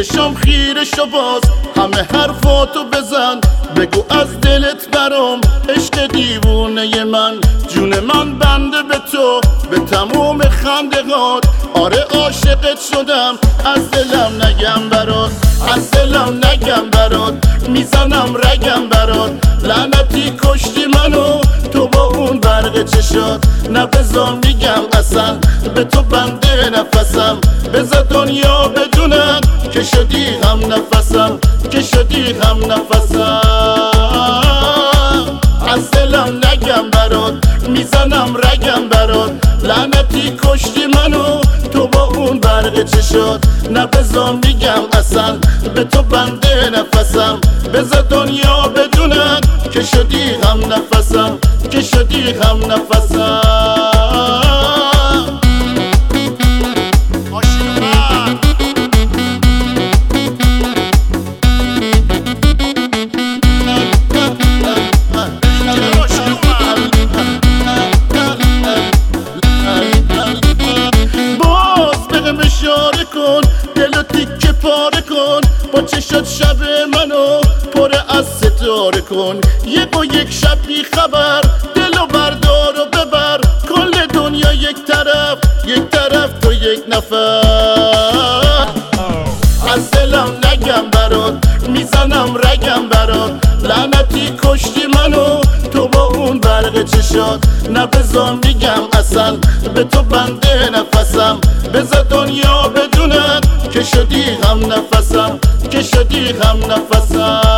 چشم خیره شو باز همه حرفاتو بزن بگو از دلت برام عشق دیوونه من جون من بنده به تو به تموم خندهات آره عاشقت شدم از دلم نگم برات از دلم نگم برات میزنم رگم برات لعنتی کشتی منو تو با اون برق چشات نه بذار میگم اصلا به تو بنده نفسم بذار دنیا بدونن که شدی هم نفسم که شدی هم نفسم از دلم نگم برات میزنم رگم برات لعنتی کشتی منو تو با اون برق چشات نه بذار میگم اصلا به تو بنده نفسم بذار دنیا بدونن که شدی هم نفسم که شدی هم نفسم اشاره کن دلو تیکه پاره کن با چشات شب منو پر از ستاره کن یک و یک شب بی خبر دلو بردار و ببر کل دنیا یک طرف تو یک نفر از دلم نگم برات میزنم رگم برات لعنتی کشتی منو تو با اون برق چشات نه بذار میگم اصلا به تو بنده نفسم بذار دنیا بدونن که شدی هم نفسم که شدی هم نفسم